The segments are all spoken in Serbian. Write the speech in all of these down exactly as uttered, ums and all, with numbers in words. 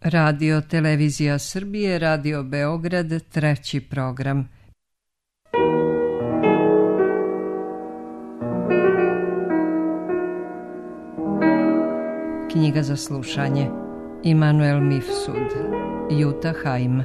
Radio Televizija Srbije, Radio Beograd, treći program. Knjiga za slušanje. Immanuel Mifsud, Jutta Heim.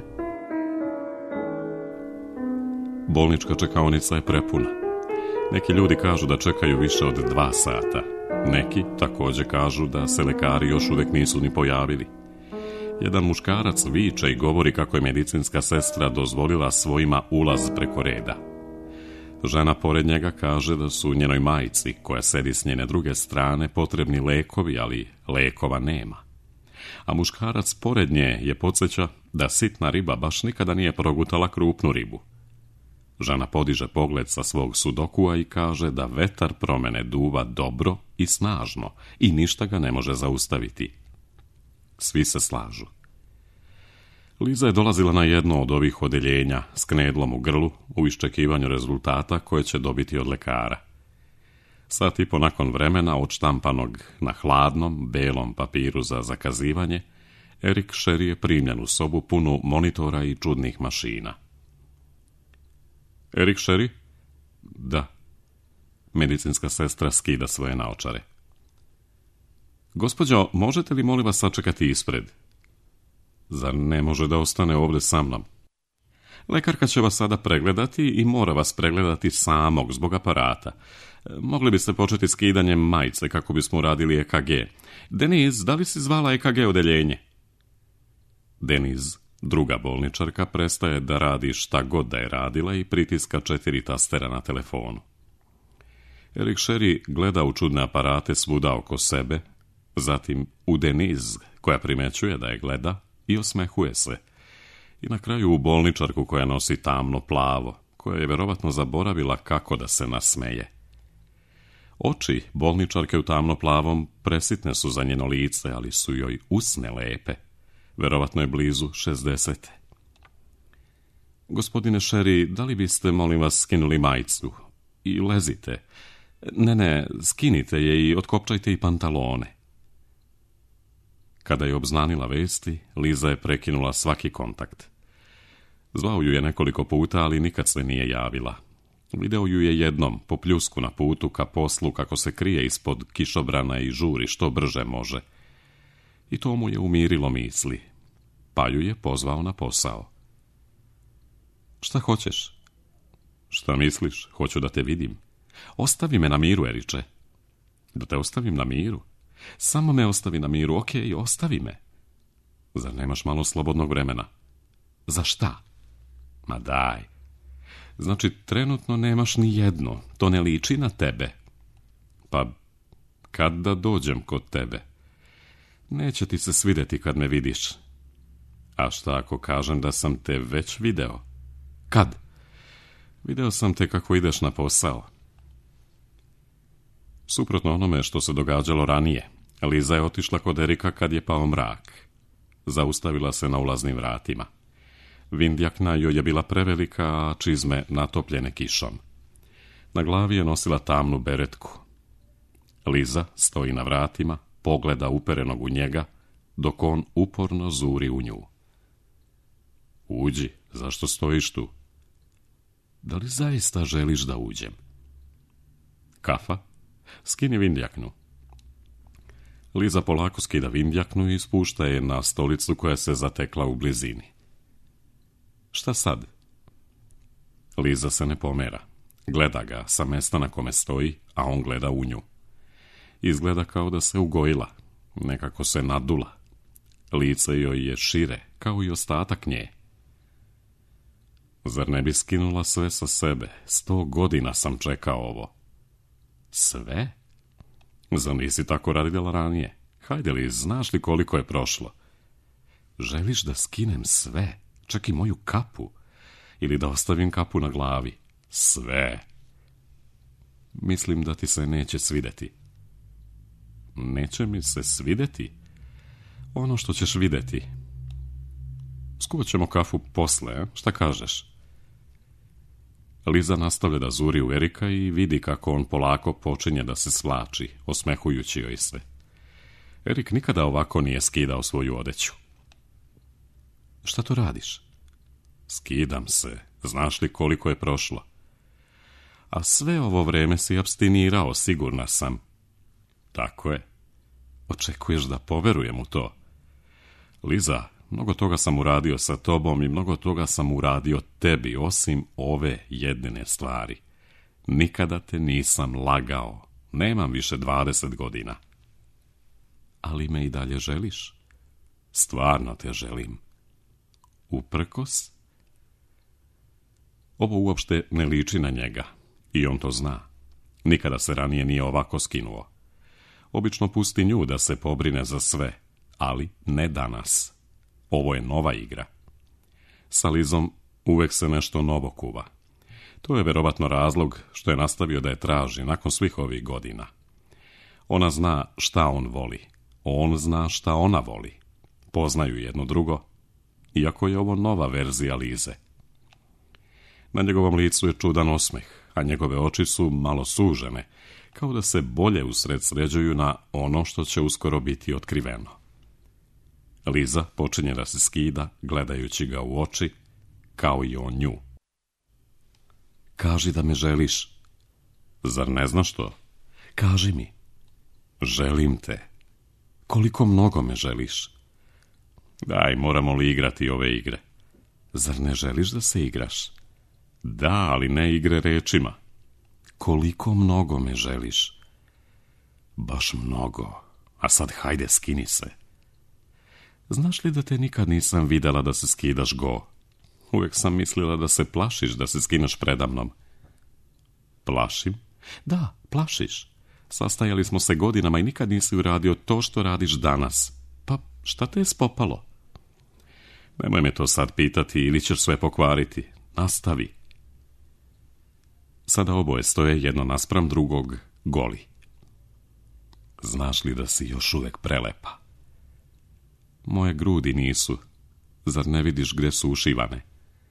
Bolnička čekaonica je prepuna. Neki ljudi kažu da čekaju više od dva sata. Neki također kažu da se lekari još uvijek nisu ni pojavili. Jedan muškarac viče i govori kako je medicinska sestra dozvolila svojima ulaz preko reda. Žena pored njega kaže da su njenoj majci, koja sedi s njene druge strane, potrebni lekovi, ali lekova nema. A muškarac pored nje je podsjeća da sitna riba baš nikada nije progutala krupnu ribu. Žena podiže pogled sa svog sudokua i kaže da vetar promene duva dobro i snažno i ništa ga ne može zaustaviti. Svi se slažu. Liza je dolazila na jedno od ovih odeljenja s knedlom u grlu u iščekivanju rezultata koje će dobiti od lekara. Sat i po nakon vremena odštampanog na hladnom, belom papiru za zakazivanje, Erik Sherry je primljen u sobu punu monitora i čudnih mašina. Erik Sherry? Da. Medicinska sestra skida svoje naočare. Gospođo, možete li molim vas sačekati ispred? Zar ne može da ostane ovdje sa mnom? Lekarka će vas sada pregledati i mora vas pregledati samog zbog aparata. Mogli biste početi skidanjem majice kako bismo uradili E K G. Deniz, da li si zvala E K G odeljenje? Deniz, druga bolničarka, prestaje da radi šta god da je radila i pritiska četiri tastera na telefonu. Erik Sherry gleda u čudne aparate svuda oko sebe, zatim u Deniz, koja primećuje da je gleda i osmehuje se. I na kraju u bolničarku koja nosi tamno plavo, koja je vjerovatno zaboravila kako da se nasmeje. Oči bolničarke u tamno plavom presitne su za njeno lice, ali su joj usne lepe. Vjerovatno je blizu šezdeset. Gospodine Sherry, da li biste, molim vas, skinuli majicu? I lezite. Ne, ne, skinite je i otkopčajte i pantalone. Kada je obznanila vesti, Liza je prekinula svaki kontakt. Zvao ju je nekoliko puta, ali nikad se nije javila. Video ju je jednom, po pljusku na putu ka poslu, kako se krije ispod kišobrana i žuri što brže može. I to mu je umirilo misli, pa ju je pozvao na posao. Šta hoćeš? Šta misliš? Hoću da te vidim. Ostavi me na miru, Eriče. Da te ostavim na miru? Samo me ostavi na miru, okej, ostavi me. Zar nemaš malo slobodnog vremena? Za šta? Ma daj. Znači, trenutno nemaš ni jedno, to ne liči na tebe. Pa, kad da dođem kod tebe? Neće ti se svidjeti kad me vidiš. A šta ako kažem da sam te već video? Kad? Video sam te kako ideš na posao. Suprotno onome što se događalo ranije, Liza je otišla kod Erika kad je pao mrak. Zaustavila se na ulaznim vratima. Vindjakna joj je bila prevelika, a čizme natopljene kišom. Na glavi je nosila tamnu beretku. Liza stoji na vratima, pogleda uperenog u njega, dok on uporno zuri u nju. Uđi, zašto stojiš tu? Da li zaista želiš da uđem? Kafa? Skini vindjaknu. Liza polako skida vindjaknu i spušta je na stolicu koja se zatekla u blizini. Šta sad? Liza se ne pomera. Gleda ga sa mesta na kome stoji, a on gleda u nju. Izgleda kao da se ugojila, nekako se nadula. Lice joj je šire, kao i ostatak nje. Zar ne bi skinula sve sa sebe? Sto godina sam čekao ovo. Sve? Zar nisi tako radila ranije? Hajde li, znaš li koliko je prošlo? Želiš da skinem sve? Čak i moju kapu? Ili da ostavim kapu na glavi? Sve. Mislim da ti se neće svidjeti. Neće mi se svidjeti? Ono što ćeš vidjeti. Skuvat ćemo kafu posle, eh? Šta kažeš? Liza nastavlja da zuri u Erika i vidi kako on polako počinje da se svlači, osmehujući joj se. Erik nikada ovako nije skidao svoju odeću. Šta to radiš? Skidam se, znaš li koliko je prošlo? A sve ovo vreme si apstinirao, sigurna sam. Tako je. Očekuješ da poverujem u to? Liza, mnogo toga sam uradio sa tobom i mnogo toga sam uradio tebi, osim ove jedine stvari. Nikada te nisam lagao. Nemam više dvadeset godina. Ali me i dalje želiš? Stvarno te želim. Uprkos? Ovo uopšte ne liči na njega. I on to zna. Nikada se ranije nije ovako skinuo. Obično pusti nju da se pobrine za sve, ali ne danas. Ovo je nova igra. Sa Lizom uvek se nešto novo kuva. To je verovatno razlog što je nastavio da je traži nakon svih ovih godina. Ona zna šta on voli. On zna šta ona voli. Poznaju jedno drugo, iako je ovo nova verzija Lize. Na njegovom licu je čudan osmeh, a njegove oči su malo sužene, kao da se bolje usred sređuju na ono što će uskoro biti otkriveno. Liza počinje da se skida, gledajući ga u oči, kao i on nju. Kaži da me želiš. Zar ne znaš to? Kaži mi. Želim te. Koliko mnogo me želiš? Daj, moramo li igrati ove igre? Zar ne želiš da se igraš? Da, ali ne igre rečima. Koliko mnogo me želiš? Baš mnogo. A sad hajde, skini se. Znaš li da te nikad nisam videla da se skidaš go? Uvijek sam mislila da se plašiš da se skineš predamnom. Plašim? Da, plašiš. Sastajali smo se godinama i nikad nisi uradio to što radiš danas. Pa šta te je spopalo? Nemoj me to sad pitati ili ćeš sve pokvariti. Nastavi. Sada oboje stoje jedno naspram drugog, goli. Znaš li da si još uvek prelepa? Moje grudi nisu. Zar ne vidiš gde su ušivane?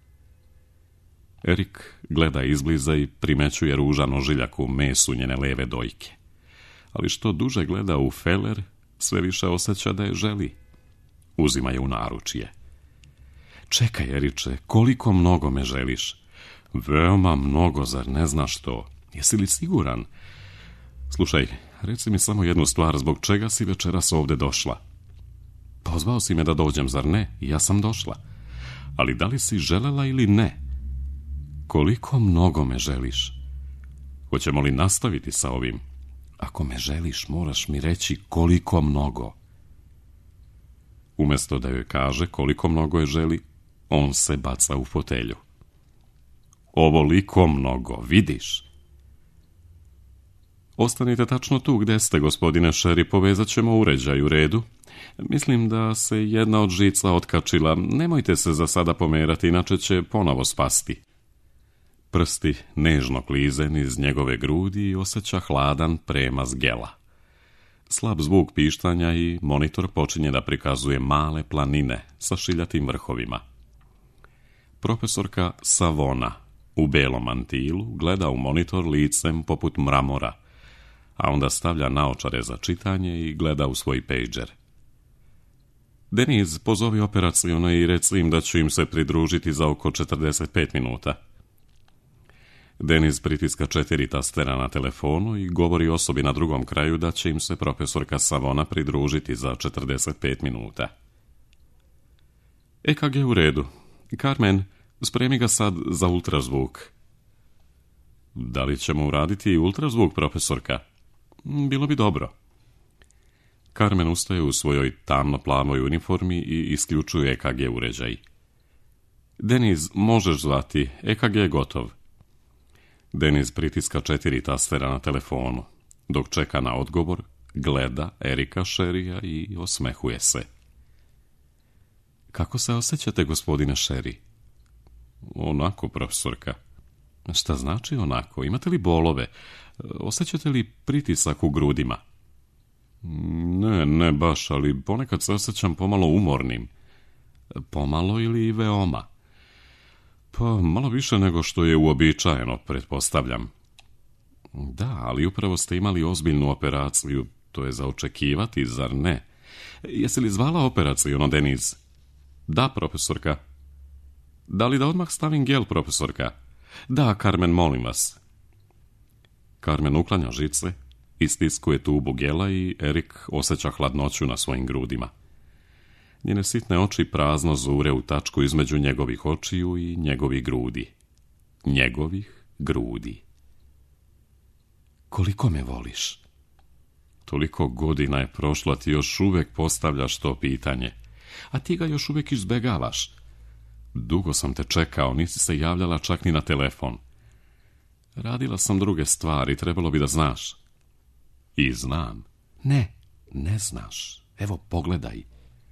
Erik gleda izbliza i primećuje ružan ožiljak u mesu njene leve dojke. Ali što duže gleda u feler, sve više osjeća da je želi. Uzima je u naručje. Čekaj, Eriče, koliko mnogo me želiš? Veoma mnogo, zar ne znaš to? Jesi li siguran? Slušaj, reci mi samo jednu stvar, zbog čega si večeras ovde došla? Pozvao si me da dođem, zar ne? I ja sam došla. Ali da li si želela ili ne? Koliko mnogo me želiš? Hoćemo li nastaviti sa ovim? Ako me želiš, moraš mi reći koliko mnogo. Umjesto da joj kaže koliko mnogo je želi, on se baca u fotelju. Ovoliko mnogo, vidiš? Ostanite tačno tu gde ste, gospodine Sherry, povezat ćemo uređaj u redu. Mislim da se jedna od žica otkačila. Nemojte se za sada pomerati, inače će ponovo spasti. Prsti nežno klize niz njegove grudi i osjeća hladan premaz gela. Slab zvuk pištanja i monitor počinje da prikazuje male planine sa šiljatim vrhovima. Profesorka Savona u belom mantilu gleda u monitor licem poput mramora, a onda stavlja naočare za čitanje i gleda u svoj pejđer. Deniz, pozovi operaciono i reci im da ću im se pridružiti za oko četrdeset pet minuta. Deniz pritiska četiri tastera na telefonu i govori osobi na drugom kraju da će im se profesorka Savona pridružiti za četrdeset pet minuta. E K G u redu. Carmen, spremi ga sad za ultrazvuk. Da li ćemo uraditi ultrazvuk, profesorka? Bilo bi dobro. Carmen ustaje u svojoj tamno-plavoj uniformi i isključuje E K G uređaj. Deniz, možeš zvati, E K G je gotov. Deniz pritiska četiri tastera na telefonu. Dok čeka na odgovor, gleda Erika Sherrya i osmehuje se. Kako se osjećate, gospodine Sherry? Onako, profesorka. Šta znači onako? Imate li bolove? Osjećate li pritisak u grudima? Ne, ne baš, ali ponekad se osjećam pomalo umornim. Pomalo ili veoma? Pa, malo više nego što je uobičajeno, pretpostavljam. Da, ali upravo ste imali ozbiljnu operaciju, to je za očekivati, zar ne? Jesi li zvala operaciono, Deniz? Da, profesorka. Da li da odmah stavim gel, profesorka? Da, Carmen, molim vas. Carmen uklanja žice, istiskuje tubu gela i Erik osjeća hladnoću na svojim grudima. Njene sitne oči prazno zure u tačku između njegovih očiju i njegovih grudi. Njegovih grudi. Koliko me voliš? Toliko godina je prošlo, a ti još uvijek postavljaš to pitanje. A ti ga još uvijek izbegavaš. Dugo sam te čekao, nisi se javljala čak ni na telefon. Radila sam druge stvari, trebalo bi da znaš. I znam. Ne, ne znaš. Evo, pogledaj.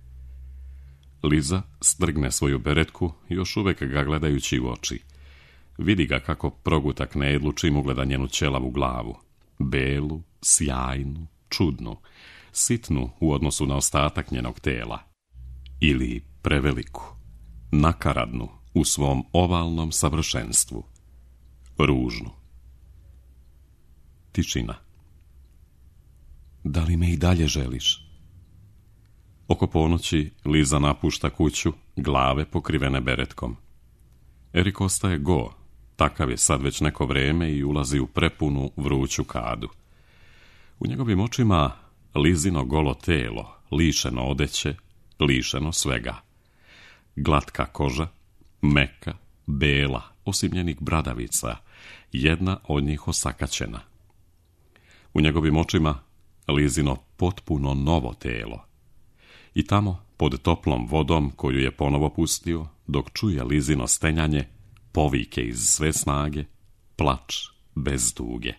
Liza strgne svoju beretku, još uvijek ga gledajući u oči. Vidi ga kako progutak nejedlu čim ugleda njenu ćelavu glavu. Belu, sjajnu, čudnu, sitnu u odnosu na ostatak njenog tela. Ili preveliku, nakaradnu u svom ovalnom savršenstvu. Ružnu. Tišina. Da li me i dalje želiš? Oko ponoći Liza napušta kuću, glave pokrivene beretkom. Erik ostaje go, takav je sad već neko vrijeme i ulazi u prepunu vruću kadu. U njegovim očima Lizino golo telo, lišeno odeće, lišeno svega. Glatka koža, meka, bela, osim njenih bradavica, jedna od njih osakaćena. U njegovim očima Lizino potpuno novo telo. I tamo, pod toplom vodom koju je ponovo pustio, dok čuje Lizino stenjanje, povike iz sve snage, plač bez tuge.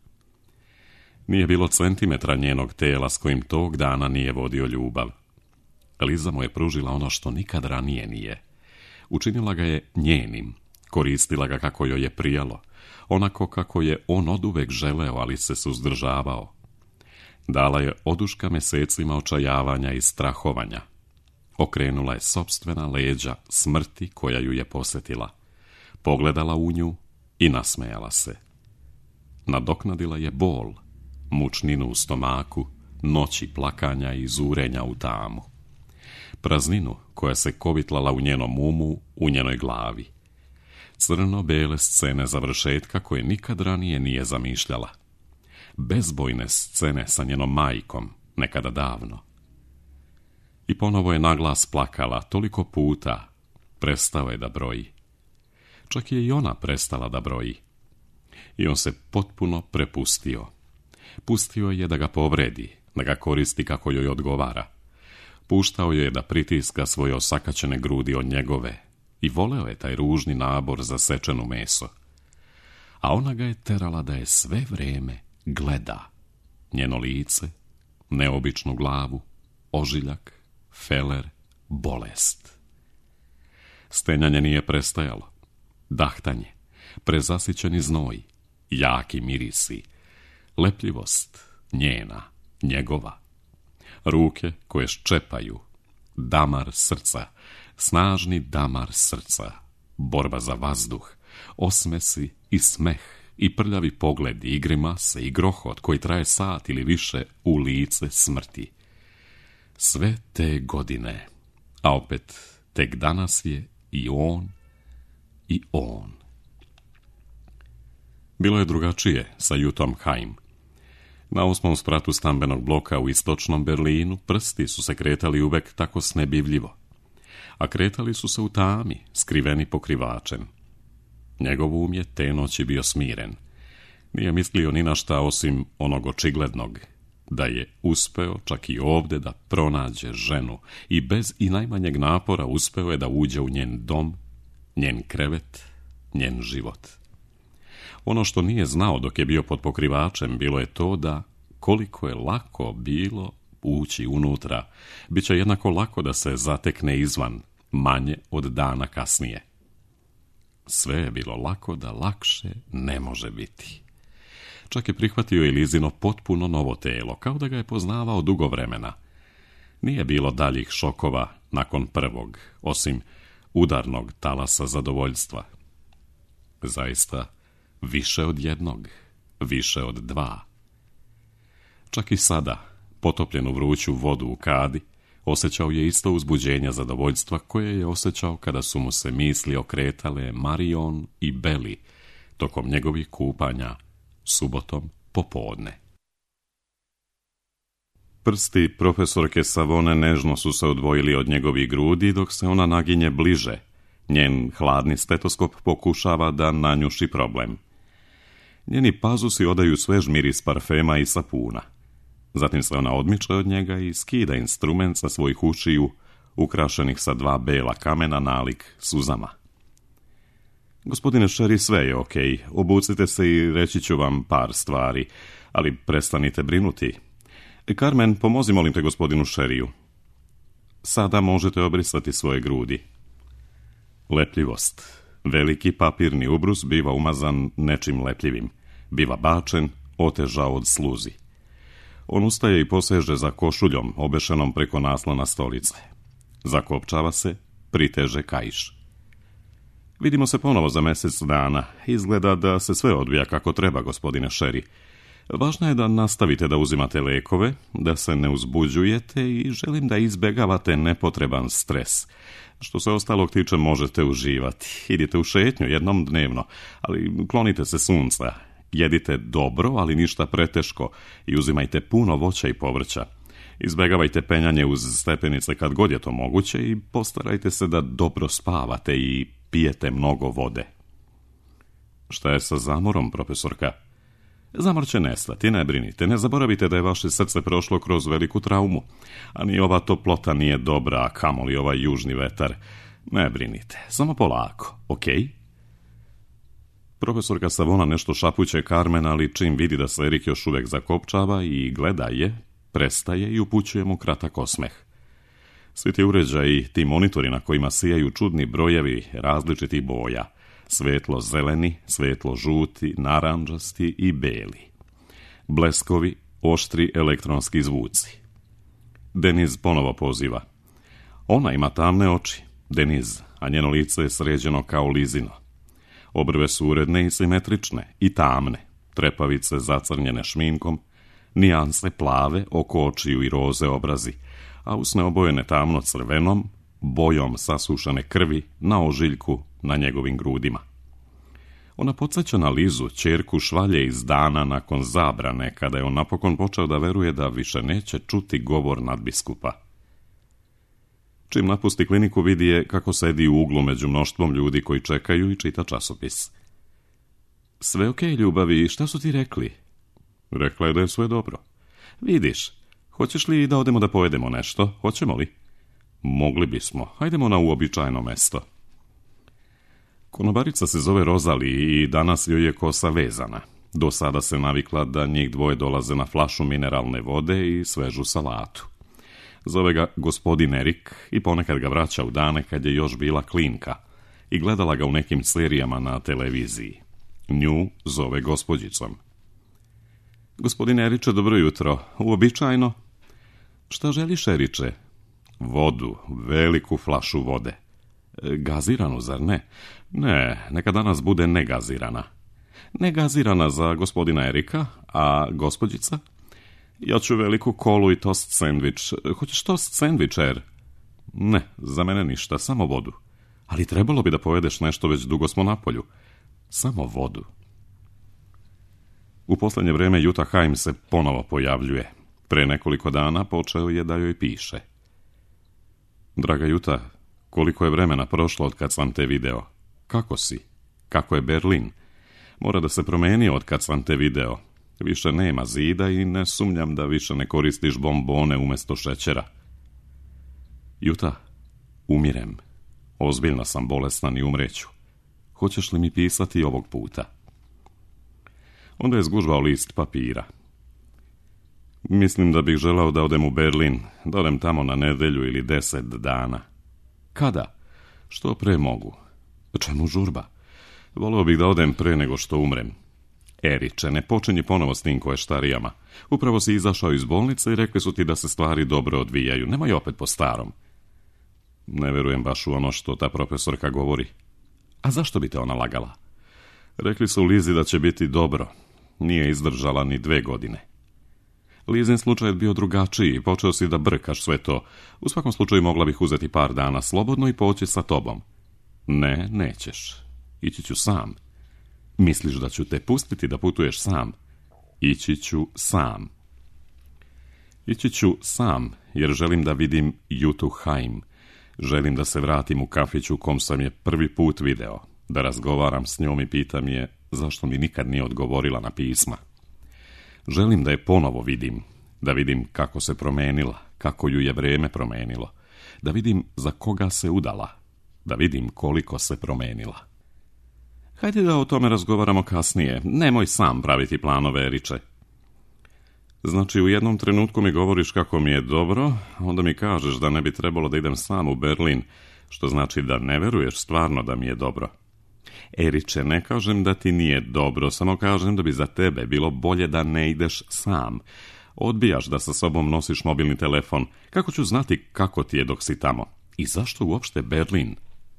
Nije bilo centimetra njenog tela s kojim tog dana nije vodio ljubav. Liza mu je pružila ono što nikad ranije nije. Učinila ga je njenim, koristila ga kako joj je prijalo, onako kako je on oduvek želeo, ali se suzdržavao. Dala je oduška mesecima očajavanja i strahovanja. Okrenula je sopstvena leđa smrti koja ju je posjetila. Pogledala u nju i nasmejala se. Nadoknadila je bol, mučninu u stomaku, noći plakanja i zurenja u tamu. Prazninu koja se kovitlala u njenom umu, u njenoj glavi. Crno-bele scene završetka koje nikad ranije nije zamišljala. Bezbojne scene sa njenom majkom, nekada davno. I ponovo je naglas plakala toliko puta, prestao je da broji. Čak je i ona prestala da broji. I on se potpuno prepustio. Pustio je da ga povredi, da ga koristi kako joj odgovara. Puštao je da pritiska svoje osakaćene grudi od njegove i voleo je taj ružni nabor za sečenu meso. A ona ga je terala da je sve vrijeme gleda. Njeno lice, neobičnu glavu, ožiljak, feler, bolest. Stenjanje nije prestajalo. Dahtanje, prezasićeni znoj, jaki mirisi, lepljivost, njena, njegova. Ruke koje ščepaju, damar srca, snažni damar srca, borba za vazduh, osmesi i smeh, i prljavi pogled, i grimase, i grohot koji traje sat ili više u lice smrti. Sve te godine, a opet tek danas je i on, i on. Bilo je drugačije sa Jutom Haim. Na osmom spratu stambenog bloka u istočnom Berlinu prsti su se kretali uvek tako snebivljivo, a kretali su se u tami, skriveni pokrivačem. Njegov um je te noći bio smiren. Nije mislio ni na šta osim onog očiglednog, da je uspeo čak i ovdje da pronađe ženu i bez i najmanjeg napora uspeo je da uđe u njen dom, njen krevet, njen život. Ono što nije znao dok je bio pod pokrivačem bilo je to da koliko je lako bilo ući unutra, bit će jednako lako da se zatekne izvan, manje od dana kasnije. Sve je bilo lako da lakše ne može biti. Čak je prihvatio i Lizino potpuno novo telo, kao da ga je poznavao dugo vremena. Nije bilo daljih šokova nakon prvog, osim udarnog talasa zadovoljstva. Zaista, više od jednog, više od dva. Čak i sada, potopljen u vruću vodu u kadi, Osjećao je isto uzbuđenje zadovoljstva koje je osjećao kada su mu se misli okretale Marion i Beli tokom njegovih kupanja subotom popodne. Prsti profesorke Savone nežno su se odvojili od njegovih grudi dok se ona naginje bliže. Njen hladni stetoskop pokušava da nanjuši problem. Njeni pazusi odaju svež miris parfema i sapuna. Zatim se ona odmiče od njega i skida instrument sa svojih ušiju, ukrašenih sa dva bela kamena nalik suzama. Gospodine Sherry, sve je okej. Obucite se i reći ću vam par stvari, ali prestanite brinuti. Carmen, pomozi molim te gospodinu Sherryu. Sada možete obrisati svoje grudi. Lepljivost. Veliki papirni ubrus biva umazan nečim lepljivim. Biva bačen, otežao od sluzi. On ustaje i poseže za košuljom, obešenom preko naslona stolice. Zakopčava se, priteže kaiš. Vidimo se ponovo za mjesec dana. Izgleda da se sve odvija kako treba, gospodine Sherry. Važno je da nastavite da uzimate lekove, da se ne uzbuđujete i želim da izbjegavate nepotreban stres. Što se ostalog tiče, možete uživati. Idite u šetnju jednom dnevno, ali klonite se sunca. Jedite dobro, ali ništa preteško i uzimajte puno voća i povrća. Izbjegavajte penjanje uz stepenice kad god je to moguće i postarajte se da dobro spavate i pijete mnogo vode. Šta je sa zamorom, profesorka? Zamor će nestati, ne brinite. Ne zaboravite da je vaše srce prošlo kroz veliku traumu, a ni ova toplota nije dobra, a kamoli ovaj južni vetar. Ne brinite, samo polako, okej? Okay? Profesorka Savona nešto šapuće Carmen, ali čim vidi da se Erik još uvijek zakopčava i gleda je, prestaje i upućuje mu kratak osmeh. Svi ti uređaji, ti monitori na kojima sijaju čudni brojevi različitih boja, svetlo zeleni, svetlo žuti, narandžasti i beli. Bleskovi, oštri elektronski zvuci. Deniz ponovo poziva. Ona ima tamne oči, Deniz, a njeno lice je sređeno kao Lizino. Obrve su uredne i simetrične, i tamne, trepavice zacrnjene šminkom, nijanse plave, oko očiju i roze obrazi, a usne obojene tamno crvenom, bojom sasušene krvi na ožiljku na njegovim grudima. Ona podsjeća na Lizu, ćerku švalje iz dana nakon zabrane, kada je on napokon počeo da veruje da više neće čuti govor nadbiskupa. Čim napusti kliniku, vidi je kako sedi u uglu među mnoštvom ljudi koji čekaju i čita časopis. Sve okej, ljubavi, šta su ti rekli? Rekla je da je sve dobro. Vidiš, hoćeš li da odemo da pojedemo nešto? Hoćemo li? Mogli bismo. Hajdemo na uobičajeno mesto. Konobarica se zove Rozali i danas joj je kosa vezana. Do sada se navikla da njih dvoje dolaze na flašu mineralne vode i svežu salatu. Zove ga gospodin Erik i ponekad ga vraća u dane kad je još bila klinka i gledala ga u nekim serijama na televiziji. Nju zove gospođicom. Gospodin Eriče, dobro jutro. Uobičajno? Šta želiš, Eriče? Vodu, veliku flašu vode. Gaziranu, zar ne? Ne, neka danas bude negazirana. Negazirana za gospodina Erika, a gospođica? Ja ću veliku kolu i tost sendvič. Hoćeš tost sendvič, Er? Ne, za mene ništa, samo vodu. Ali trebalo bi da pojedeš nešto, već dugo smo na polju. Samo vodu. U posljednje vrijeme Juta Haim se ponovo pojavljuje. Pre nekoliko dana počeo je da joj piše. Draga Juta, koliko je vremena prošlo od kad sam te video? Kako si? Kako je Berlin? Mora da se promeni od kad sam te video. Više nema zida i ne sumnjam da više ne koristiš bombone umjesto šećera. Juta, umirem. Ozbiljno sam bolestan i umreću. Hoćeš li mi pisati ovog puta? Onda je zgužvao list papira. Mislim da bih želao da odem u Berlin, da odem tamo na nedelju ili deset dana. Kada? Što pre mogu. Čemu žurba? Voleo bih da odem pre nego što umrem. Eriče, ne počinji ponovo s tim koještarijama. Upravo si izašao iz bolnice i rekli su ti da se stvari dobro odvijaju. Nemoj opet po starom. Ne verujem baš u ono što ta profesorka govori. A zašto bi te ona lagala? Rekli su Lizi da će biti dobro. Nije izdržala ni dve godine. Lizin slučaj je bio drugačiji i počeo si da brkaš sve to. U svakom slučaju mogla bih uzeti par dana slobodno i poći sa tobom. Ne, nećeš. Ići ću sam. Misliš da ću te pustiti da putuješ sam? Ići ću sam. Ići ću sam, jer želim da vidim Jutu Haim. Želim da se vratim u kafić u kom sam je prvi put video. Da razgovaram s njom i pitam je zašto mi nikad nije odgovorila na pisma. Želim da je ponovo vidim. Da vidim kako se promenila, kako ju je vrijeme promenilo. Da vidim za koga se udala. Da vidim koliko se promenila. Hajde da o tome razgovaramo kasnije. Nemoj sam praviti planove, Eriče. Znači, u jednom trenutku mi govoriš kako mi je dobro, onda mi kažeš da ne bi trebalo da idem sam u Berlin, što znači da ne veruješ stvarno da mi je dobro. Eriče, ne kažem da ti nije dobro, samo kažem da bi za tebe bilo bolje da ne ideš sam. Odbijaš da sa sobom nosiš mobilni telefon. Kako ću znati kako ti je dok si tamo? I zašto uopšte Berlin?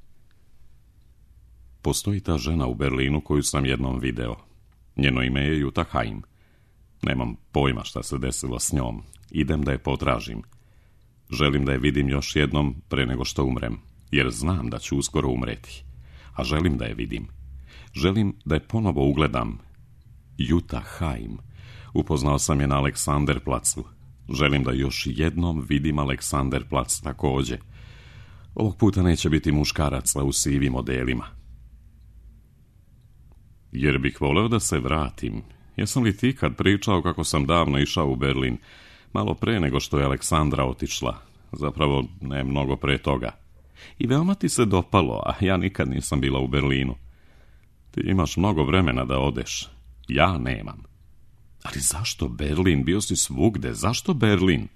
Postoji ta žena u Berlinu koju sam jednom video. Njeno ime je Juta Haim. Nemam pojma šta se desilo s njom. Idem da je potražim. Želim da je vidim još jednom pre nego što umrem, jer znam da ću uskoro umreti. A želim da je vidim. Želim da je ponovo ugledam. Juta Haim. Upoznao sam je na Aleksanderplacu. Želim da još jednom vidim Aleksanderplac također. Ovog puta neće biti muškaraca u sivim modelima. Jer bih voleo da se vratim. Jesam li ti kad pričao kako sam davno išao u Berlin, malo pre nego što je Aleksandra otišla? Zapravo ne mnogo pre toga. I veoma ti se dopalo, a ja nikad nisam bila u Berlinu. Ti imaš mnogo vremena da odeš. Ja nemam. Ali zašto Berlin? Bio si svugde. Zašto Berlin?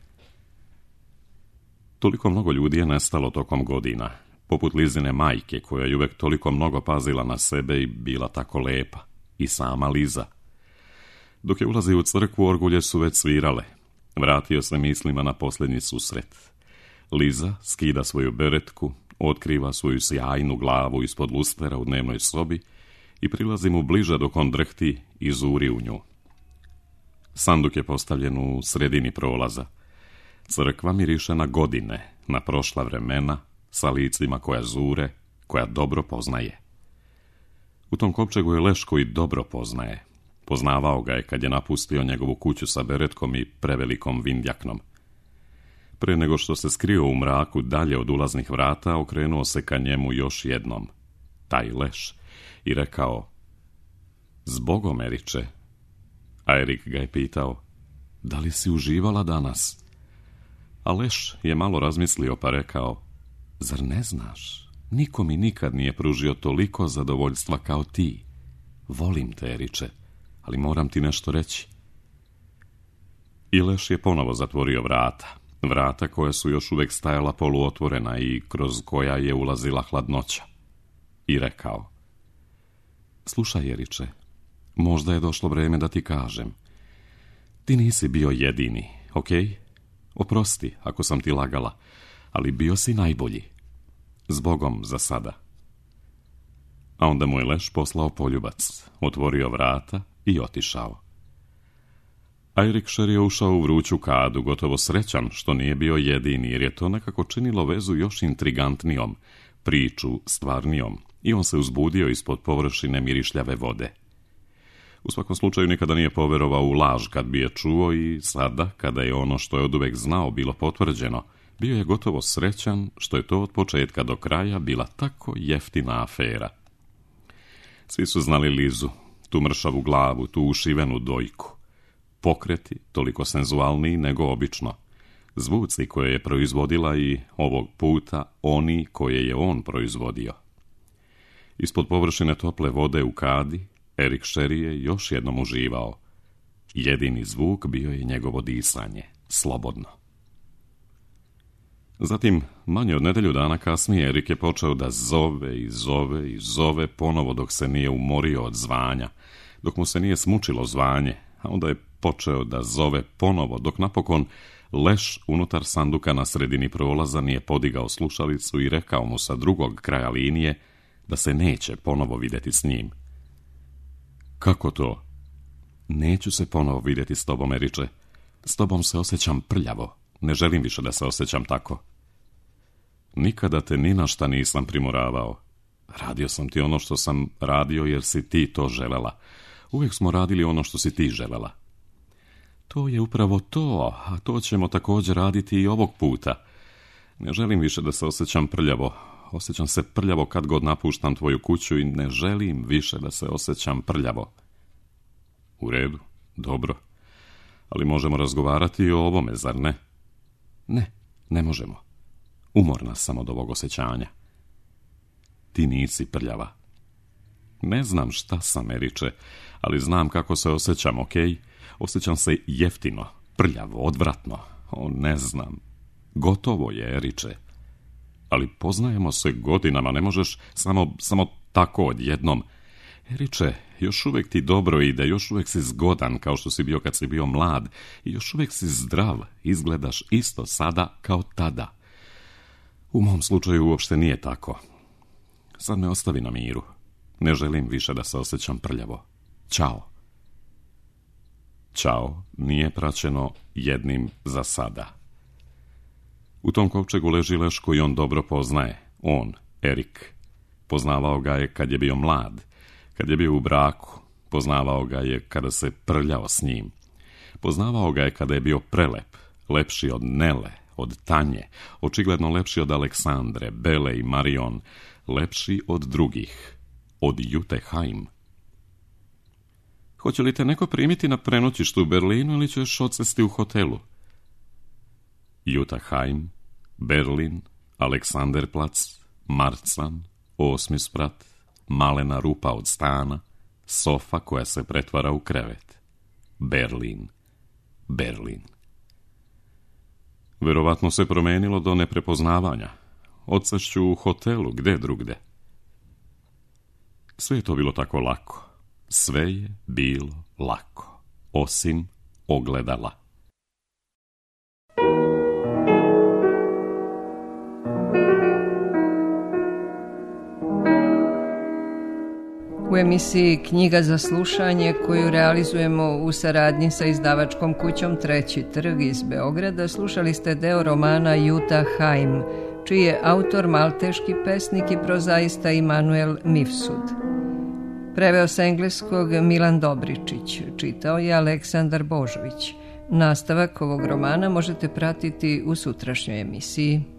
Toliko mnogo ljudi je nestalo tokom godina. Poput Lizine majke, koja je uvek toliko mnogo pazila na sebe i bila tako lepa. I sama Liza. Dok je ulazio u crkvu, orgulje su već svirale. Vratio se mislima na posljednji susret. Liza skida svoju beretku, otkriva svoju sjajnu glavu ispod lustera u dnevnoj sobi i prilazi mu bliže dok on drhti i zuri u nju. Sanduk je postavljen u sredini prolaza. Crkva miriše na godine, na prošla vremena, sa licima koja zure, koja dobro poznaje. U tom kopčegu je leš koji dobro poznaje. Poznavao ga je kad je napustio njegovu kuću sa beretkom i prevelikom vindjaknom. Pre nego što se skrio u mraku dalje od ulaznih vrata, okrenuo se ka njemu još jednom, taj leš, i rekao: "Zbogom, Eriče." A Erik ga je pitao: "Da li si uživala danas?" A leš je malo razmislio pa rekao: "Zar ne znaš? Niko mi nikad nije pružio toliko zadovoljstva kao ti. Volim te, Eriče, ali moram ti nešto reći." I leš je ponovo zatvorio vrata. Vrata koja su još uvek stajala poluotvorena i kroz koja je ulazila hladnoća. I rekao: "Slušaj, Eriče, možda je došlo vreme da ti kažem. Ti nisi bio jedini, okej? Okay? Oprosti ako sam ti lagala, ali bio si najbolji. Zbogom za sada." A onda mu je leš poslao poljubac, otvorio vrata i otišao. A Erikšer je ušao u vruću kadu, gotovo srećan što nije bio jedini, jer je to nekako činilo vezu još intrigantnijom, priču stvarnijom, i on se uzbudio ispod površine mirišljave vode. U svakom slučaju nikada nije poverovao u laž kad bi je čuo i sada, kada je ono što je oduvek znao bilo potvrđeno, bio je gotovo srećan što je to od početka do kraja bila tako jeftina afera. Svi su znali Lizu, tu mršavu glavu, tu ušivenu dojku. Pokreti toliko senzualniji nego obično. Zvuci koje je proizvodila i ovog puta oni koje je on proizvodio. Ispod površine tople vode u kadi, Erikšer je još jednom uživao. Jedini zvuk bio je njegovo disanje, slobodno. Zatim, manje od nedelju dana kasnije, Erik je počeo da zove i zove i zove ponovo dok se nije umorio od zvanja, dok mu se nije smučilo zvanje, a onda je počeo da zove ponovo, dok napokon leš unutar sanduka na sredini prolaza nije podigao slušalicu i rekao mu sa drugog kraja linije da se neće ponovo vidjeti s njim. "Kako to?" "Neću se ponovo vidjeti s tobom, Eriče. S tobom se osjećam prljavo. Ne želim više da se osjećam tako. Nikada te ni na šta nisam primoravao. Radio sam ti ono što sam radio jer si ti to želela. Uvijek smo radili ono što si ti želela. To je upravo to, a to ćemo također raditi i ovog puta. Ne želim više da se osjećam prljavo. Osjećam se prljavo kad god napuštam tvoju kuću i ne želim više da se osjećam prljavo. U redu, dobro. Ali možemo razgovarati i o ovome, zar ne? Ne, ne možemo. Umorna sam od ovog osjećanja. Ti nisi prljava. Ne znam šta sam, Eriče, ali znam kako se osjećam, okej? Osjećam se jeftino, prljavo, odvratno. O, ne znam. Gotovo je, Eriče. Ali poznajemo se godinama, ne možeš samo, samo tako odjednom. Eriče, još uvijek ti dobro ide, još uvijek si zgodan kao što si bio kad si bio mlad i još uvijek si zdrav, izgledaš isto sada kao tada. U mom slučaju uopšte nije tako. Sad me ostavi na miru. Ne želim više da se osjećam prljavo. Ćao. Ćao nije praćeno jednim za sada. U tom kovčegu leži leš koji on dobro poznaje. On, Erik. Poznavao ga je kad je bio mlad, kad je bio u braku. Poznavao ga je kada se prljao s njim. Poznavao ga je kada je bio prelep, lepši od Nele, od Tanje, očigledno lepši od Aleksandre, Bele i Marion, lepši od drugih, od Jute Haim. Hoće li te neko primiti na prenoćištu u Berlinu ili ćeš odsesti u hotelu? Jutta Haim, Berlin, Aleksanderplatz, Marcan, osmi sprat, malena rupa od stana, sofa koja se pretvara u krevet. Berlin, Berlin. Verovatno se promenilo do neprepoznavanja. Odsešću u hotelu, gde drugde. Sve je to bilo tako lako. Sve je bilo lako. Osim ogledala. U emisiji Knjiga za slušanje, koju realizujemo u saradnji sa izdavačkom kućom Treći trg iz Beograda, slušali ste deo romana Jutta Haim, čiji je autor malteški pesnik i prozaista Immanuel Mifsud. Preveo sa engleskog Milan Dobričić, čitao je Aleksandar Božović. Nastavak ovog romana možete pratiti u sutrašnjoj emisiji.